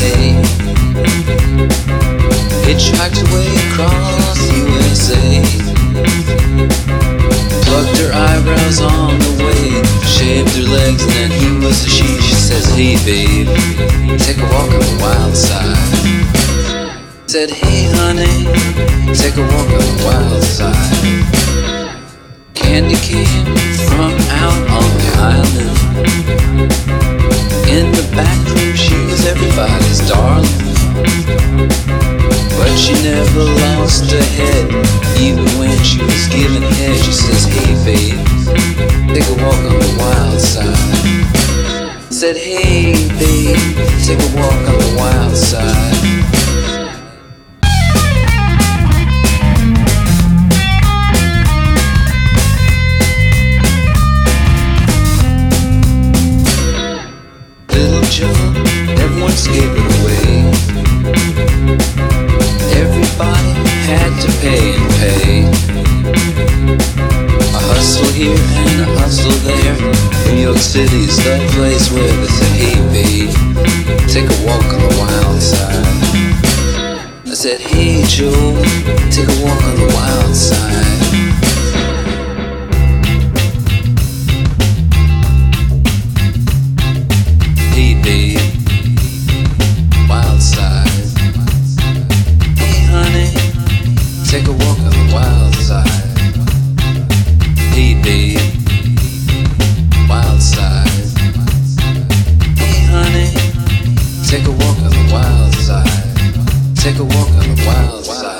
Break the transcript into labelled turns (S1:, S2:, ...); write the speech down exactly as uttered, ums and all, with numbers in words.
S1: babe. Hitchhiked away across U S A. Plucked her eyebrows on the way, shaved her legs, and then he was a she. She says, hey babe, take a walk on the wild side. Said, hey honey, take a walk on the wild side. Candy came from out on the island. In the back room she was everybody's darling, but she never lost her head. Even when she was giving head, she says, hey babe, take a walk on the wild side. Said, hey babe, take a walk on the wild side. Never once gave it away. Everybody had to pay and pay. A hustle here and a hustle there. New York City's the place where they say, hey babe, take a walk on the wild side. I said, hey Joe, take a walk on the wild side. Hey babe, wild side. Hey honey, take a walk on the wild side. Hey babe, wild side. Hey honey, take a walk on the wild side. Take a walk on the wild side.